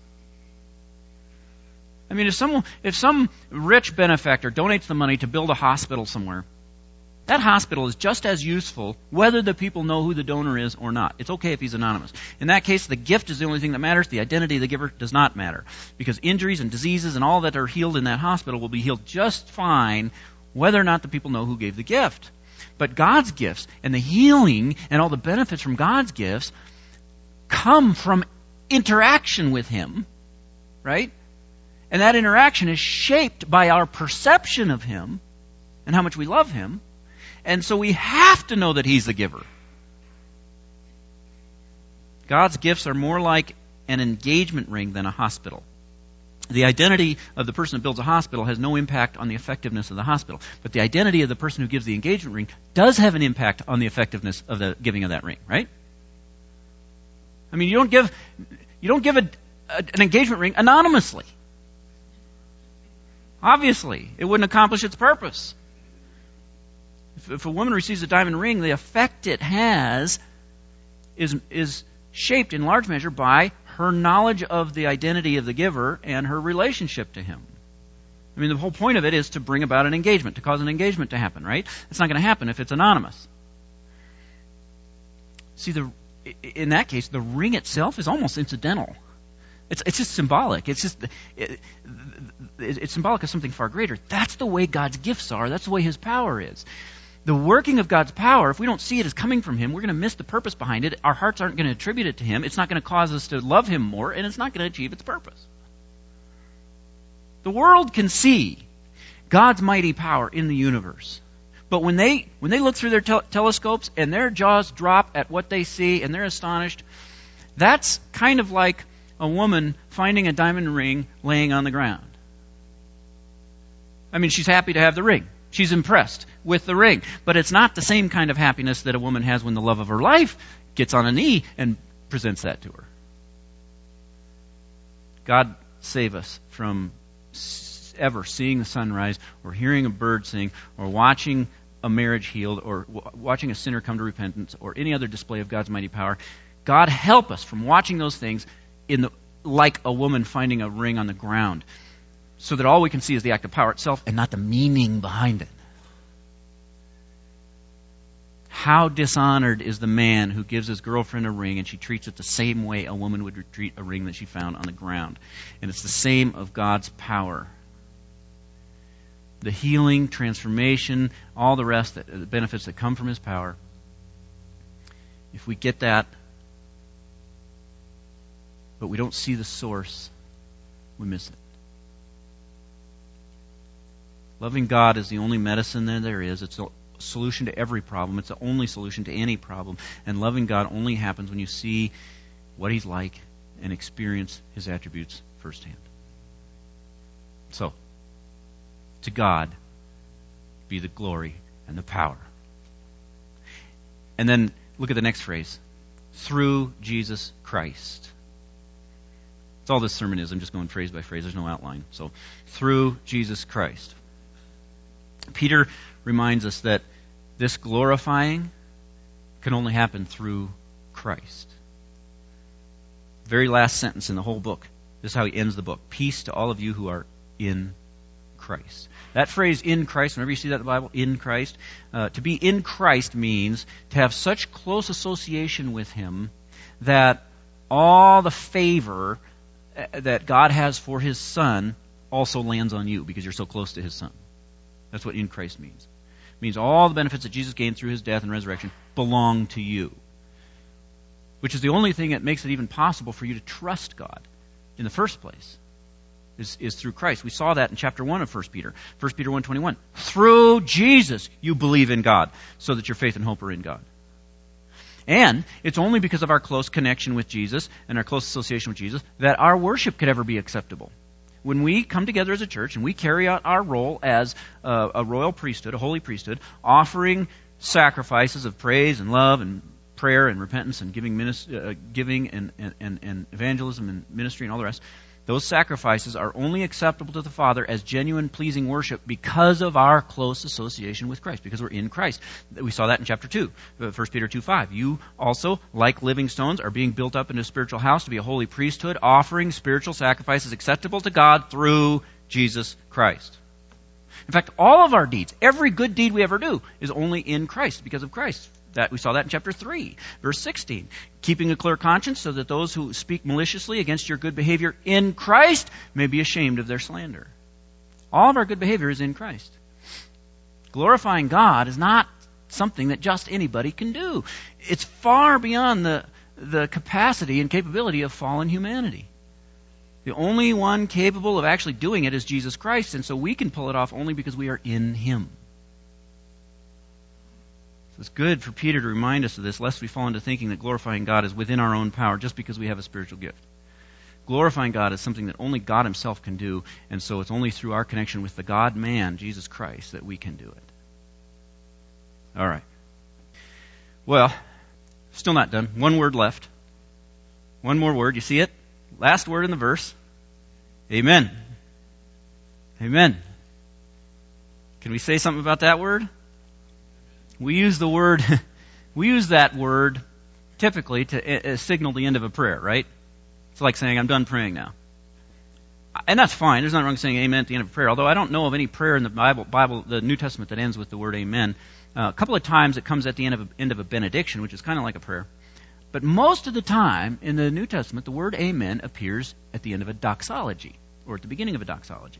I mean, if someone, if some rich benefactor donates the money to build a hospital somewhere, That hospital is just as useful whether the people know who the donor is or not. It's okay if he's anonymous. In that case, the gift is the only thing that matters. The identity of the giver does not matter. Because injuries and diseases and all that are healed in that hospital will be healed just fine whether or not the people know who gave the gift. But God's gifts and the healing and all the benefits from God's gifts come from interaction with Him, right? And that interaction is shaped by our perception of Him and how much we love Him. And so we have to know that He's the giver. God's gifts are more like an engagement ring than a hospital. The identity of the person that builds a hospital has no impact on the effectiveness of the hospital. But the identity of the person who gives the engagement ring does have an impact on the effectiveness of the giving of that ring, right? I mean, you don't give you don't give a, a, an engagement ring anonymously. Obviously, it wouldn't accomplish its purpose. If, if a woman receives a diamond ring, the effect it has is is shaped in large measure by her knowledge of the identity of the giver and her relationship to him. I mean, the whole point of it is to bring about an engagement, to cause an engagement to happen, right? It's not going to happen if it's anonymous. See, the in that case, the ring itself is almost incidental. It's it's just symbolic. It's just it, it, it's symbolic of something far greater. That's the way God's gifts are. That's the way His power is. The working of God's power, if we don't see it as coming from Him, we're going to miss the purpose behind it. Our hearts aren't going to attribute it to Him. It's not going to cause us to love Him more, and it's not going to achieve its purpose. The world can see God's mighty power in the universe. But when they when they look through their tel- telescopes and their jaws drop at what they see and they're astonished, that's kind of like a woman finding a diamond ring laying on the ground. I mean, she's happy to have the ring. She's impressed with the ring. But it's not the same kind of happiness that a woman has when the love of her life gets on a knee and presents that to her. God save us from ever seeing the sunrise or hearing a bird sing or watching a marriage healed or w- watching a sinner come to repentance or any other display of God's mighty power. God help us from watching those things in the, like a woman finding a ring on the ground, so that all we can see is the act of power itself and not the meaning behind it. How dishonored is the man who gives his girlfriend a ring and she treats it the same way a woman would treat a ring that she found on the ground. And it's the same of God's power. The healing, transformation, all the rest, that, the benefits that come from His power. If we get that, but we don't see the source, we miss it. Loving God is the only medicine that there is. It's a solution to every problem. It's the only solution to any problem. And loving God only happens when you see what He's like and experience His attributes firsthand. So, to God be the glory and the power. And then look at the next phrase. Through Jesus Christ. That's all this sermon is. I'm just going phrase by phrase. There's no outline. So, through Jesus Christ. Peter reminds us that this glorifying can only happen through Christ. Very last sentence in the whole book. This is how he ends the book. Peace to all of you who are in Christ. That phrase, in Christ, whenever you see that in the Bible, in Christ, uh, to be in Christ means to have such close association with Him that all the favor that God has for His Son also lands on you because you're so close to His Son. That's what in Christ means. It means all the benefits that Jesus gained through His death and resurrection belong to you. Which is the only thing that makes it even possible for you to trust God in the first place. Is, is through Christ. We saw that in chapter one of First Peter. First Peter one twenty-one. Through Jesus you believe in God, so that your faith and hope are in God. And it's only because of our close connection with Jesus and our close association with Jesus that our worship could ever be acceptable. When we come together as a church and we carry out our role as a, a royal priesthood, a holy priesthood, offering sacrifices of praise and love and prayer and repentance and giving, ministry, uh, giving and, and, and evangelism and ministry and all the rest, those sacrifices are only acceptable to the Father as genuine, pleasing worship because of our close association with Christ, because we're in Christ. We saw that in chapter two, First Peter two five. You also, like living stones, are being built up into a spiritual house to be a holy priesthood, offering spiritual sacrifices acceptable to God through Jesus Christ. In fact, all of our deeds, every good deed we ever do, is only in Christ, because of Christ. That we saw that in chapter three, verse sixteen. Keeping a clear conscience so that those who speak maliciously against your good behavior in Christ may be ashamed of their slander. All of our good behavior is in Christ. Glorifying God is not something that just anybody can do. It's far beyond the, the capacity and capability of fallen humanity. The only one capable of actually doing it is Jesus Christ, and so we can pull it off only because we are in Him. So it's good for Peter to remind us of this, lest we fall into thinking that glorifying God is within our own power just because we have a spiritual gift. Glorifying God is something that only God Himself can do, and so it's only through our connection with the God-man, Jesus Christ, that we can do it. All right. Well, still not done. One word left. One more word. You see it? Last word in the verse. Amen. Amen. Can we say something about that word? We use the word, we use that word typically to uh, signal the end of a prayer, right? It's like saying, I'm done praying now. And that's fine. There's nothing wrong with saying amen at the end of a prayer, although I don't know of any prayer in the Bible, Bible the New Testament that ends with the word amen. Uh, a couple of times it comes at the end of a, end of a benediction, which is kind of like a prayer. But most of the time in the New Testament, the word amen appears at the end of a doxology, or at the beginning of a doxology.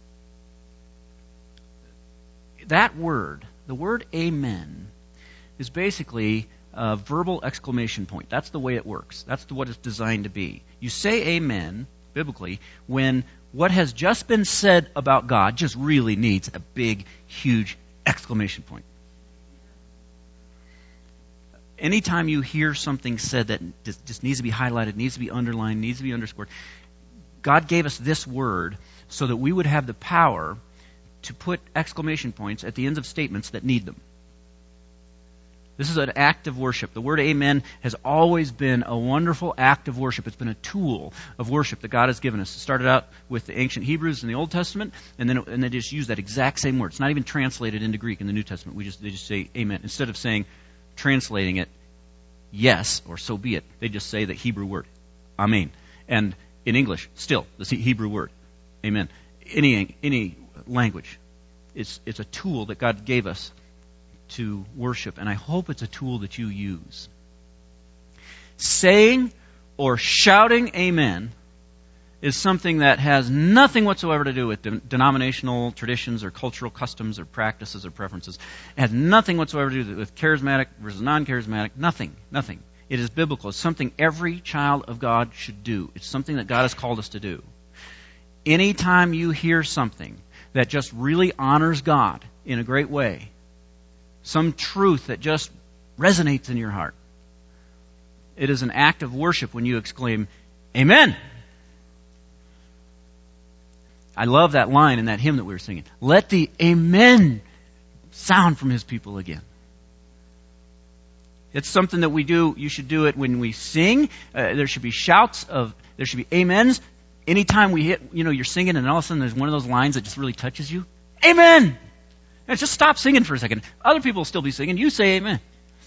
That word, the word amen, is basically a verbal exclamation point. That's the way it works. That's what it's designed to be. You say amen, biblically, when what has just been said about God just really needs a big, huge exclamation point. Anytime you hear something said that just needs to be highlighted, needs to be underlined, needs to be underscored, God gave us this word so that we would have the power to put exclamation points at the ends of statements that need them. This is an act of worship. The word amen has always been a wonderful act of worship. It's been a tool of worship that God has given us. It started out with the ancient Hebrews in the Old Testament, and then and they just use that exact same word. It's not even translated into Greek in the New Testament. We just they just say amen. Instead of saying, translating it, yes, or so be it, they just say the Hebrew word, amen. And in English, still, the Hebrew word, amen. Any any language. It's, it's a tool that God gave us to worship, and I hope it's a tool that you use. Saying or shouting amen is something that has nothing whatsoever to do with de- denominational traditions or cultural customs or practices or preferences. It has nothing whatsoever to do with charismatic versus non-charismatic. Nothing. Nothing. It is biblical. It's something every child of God should do. It's something that God has called us to do. Anytime you hear something that just really honors God in a great way, some truth that just resonates in your heart, it is an act of worship when you exclaim, amen. I love that line in that hymn that we were singing. Let the amen sound from His people again. It's something that we do. You should do it when we sing. Uh, there should be shouts of, there should be amens. Anytime we hit, you know, you're singing and all of a sudden there's one of those lines that just really touches you. Amen! And just stop singing for a second. Other people will still be singing. You say amen.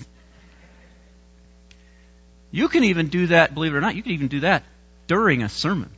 You can even do that, believe it or not, you can even do that during a sermon.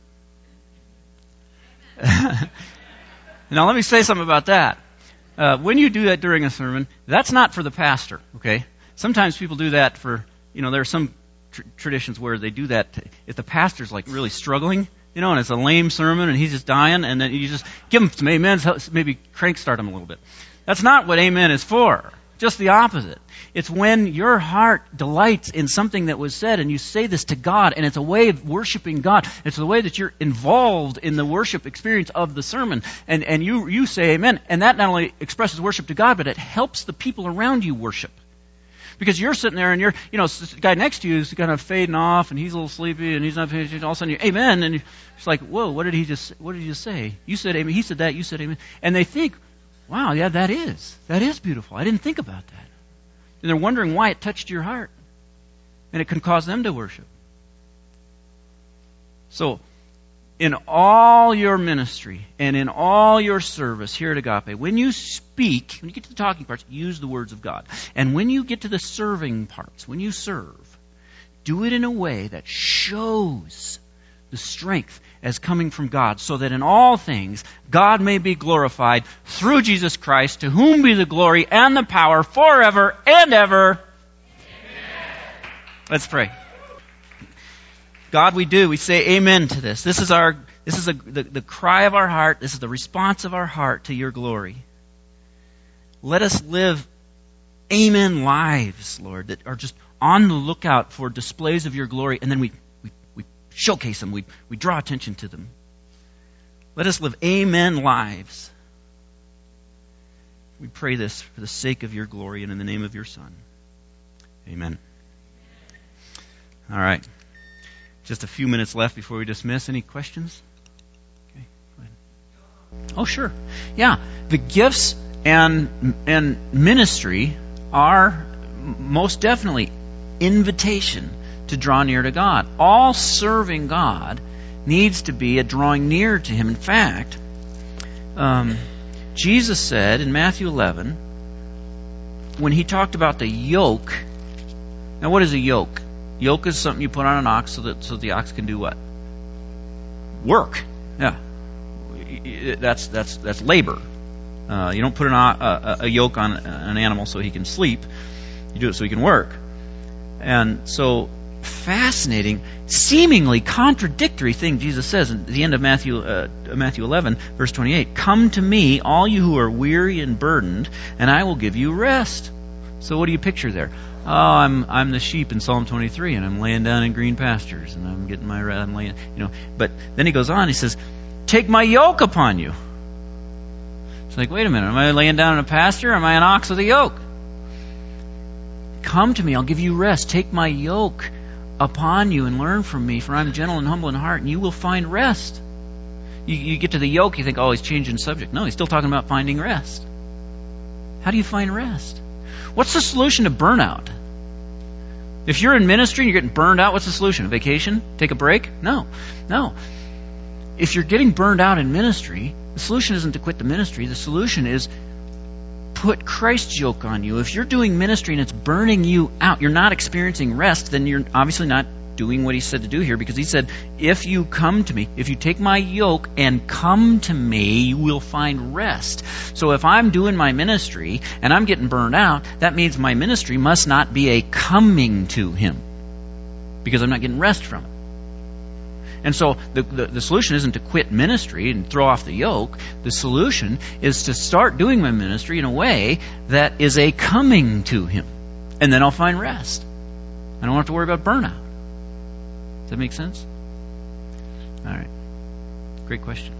Now let me say something about that. Uh, when you do that during a sermon, that's not for the pastor, okay? Sometimes people do that for, you know, there are some tr- traditions where they do that to, if the pastor's like really struggling, you know, and it's a lame sermon and he's just dying, and then you just give him some amens, maybe crank start him a little bit. That's not what amen is for. Just the opposite. It's when your heart delights in something that was said and you say this to God, and it's a way of worshiping God. It's the way that you're involved in the worship experience of the sermon. And, and you, you say amen. And that not only expresses worship to God, but it helps the people around you worship. Because you're sitting there and you're, you know, the guy next to you is kind of fading off and he's a little sleepy and he's not paying attention. All of a sudden you're, amen. And it's like, whoa, what did he just, what did he just say? You said amen. He said that. You said amen. And they think, wow, yeah, that is. That is beautiful. I didn't think about that. And they're wondering why it touched your heart. And it can cause them to worship. So, in all your ministry and in all your service here at Agape, when you speak, when you get to the talking parts, use the words of God. And when you get to the serving parts, when you serve, do it in a way that shows the strength as coming from God, so that in all things God may be glorified through Jesus Christ, to whom be the glory and the power forever and ever. Amen. Let's pray. God, we do. We say amen to this. This is our. This is a, the, the cry of our heart. This is the response of our heart to your glory. Let us live amen lives, Lord, that are just on the lookout for displays of your glory, and then we, we, we showcase them. We, we draw attention to them. Let us live amen lives. We pray this for the sake of your glory and in the name of your Son. Amen. All right. Just a few minutes left before we dismiss. Any questions? Okay, go ahead. Oh, sure. Yeah, the gifts and and ministry are most definitely invitation to draw near to God. All serving God needs to be a drawing near to Him. In fact, um, Jesus said in Matthew eleven, when He talked about the yoke. Now, what is a yoke? Yoke is something you put on an ox so that so the ox can do what? Work. Yeah, that's that's that's labor. Uh, you don't put an, a, a yoke on an animal so he can sleep. You do it so he can work. And so, fascinating, seemingly contradictory thing Jesus says at the end of Matthew uh, Matthew eleven, verse twenty-eight. Come to me, all you who are weary and burdened, and I will give you rest. So what do you picture there? Oh, I'm I'm the sheep in Psalm twenty-three, and I'm laying down in green pastures, and I'm getting my rest. I'm laying, you know. But then he goes on. He says, "Take my yoke upon you." It's like, wait a minute. Am I laying down in a pasture? Or am I an ox with a yoke? Come to me. I'll give you rest. Take my yoke upon you and learn from me, for I'm gentle and humble in heart, and you will find rest. You, you get to the yoke, you think, oh, he's changing subject. No, he's still talking about finding rest. How do you find rest? What's the solution to burnout? If you're in ministry and you're getting burned out, what's the solution? A vacation? Take a break? No. No. If you're getting burned out in ministry, the solution isn't to quit the ministry. The solution is put Christ's yoke on you. If you're doing ministry and it's burning you out, you're not experiencing rest, then you're obviously not doing what he said to do here, because he said, if you come to me, if you take my yoke and come to me, you will find rest. So if I'm doing my ministry and I'm getting burned out, that means my ministry must not be a coming to him, because I'm not getting rest from it. And so the, the, the solution isn't to quit ministry and throw off the yoke. The solution is to start doing my ministry in a way that is a coming to him. And then I'll find rest. I don't have to worry about burnout. Does that make sense? All right. Great question.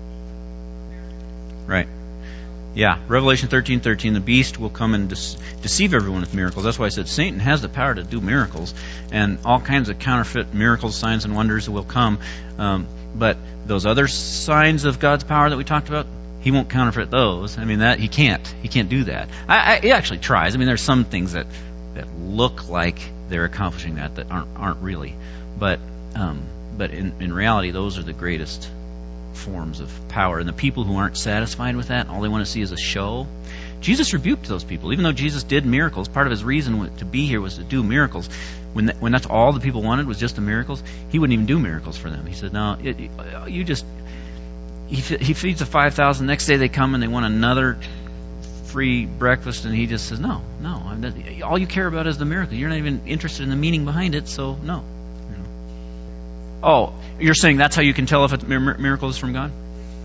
Right. Yeah. Revelation thirteen thirteen, the beast will come and de- deceive everyone with miracles. That's why I said Satan has the power to do miracles, and all kinds of counterfeit miracles, signs, and wonders will come. Um, but those other signs of God's power that we talked about, he won't counterfeit those. I mean, that he can't. He can't do that. I, I, he actually tries. I mean, there's some things that, that look like they're accomplishing that that aren't aren't really. But um, but in, in reality, those are the greatest forms of power. And the people who aren't satisfied with that, all they want to see is a show. Jesus rebuked those people. Even though Jesus did miracles, part of his reason to be here was to do miracles. When that, when that's all the people wanted was just the miracles, he wouldn't even do miracles for them. He said, no, it, it, you just... He, he feeds the five thousand. Next day they come and they want another free breakfast, and he just says, no, no. I'm not, all you care about is the miracle. You're not even interested in the meaning behind it, so no. You know. Oh, you're saying that's how you can tell if a miracle is from God?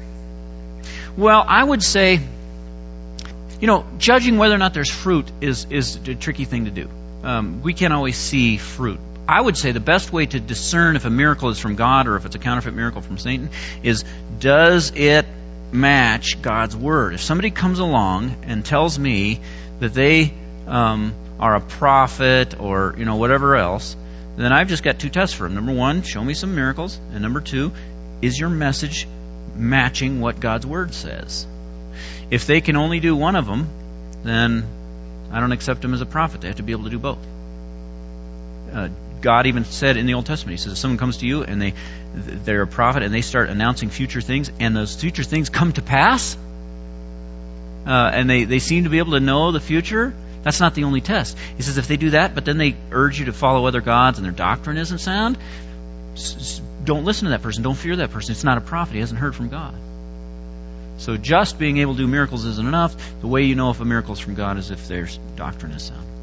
Well, I would say, you know, judging whether or not there's fruit is, is a tricky thing to do. Um, we can't always see fruit. I would say the best way to discern if a miracle is from God or if it's a counterfeit miracle from Satan is, does it match God's Word? If somebody comes along and tells me that they um, are a prophet or, you know, whatever else, then I've just got two tests for them. Number one, show me some miracles. And number two, is your message matching what God's Word says? If they can only do one of them, then I don't accept them as a prophet. They have to be able to do both. Uh, God even said in the Old Testament, he says, if someone comes to you and they, they're a prophet and they start announcing future things and those future things come to pass, uh, and they, they seem to be able to know the future, that's not the only test. He says if they do that, but then they urge you to follow other gods and their doctrine isn't sound, don't listen to that person. Don't fear that person. It's not a prophet. He hasn't heard from God. So just being able to do miracles isn't enough. The way you know if a miracle is from God is if their doctrine is sound.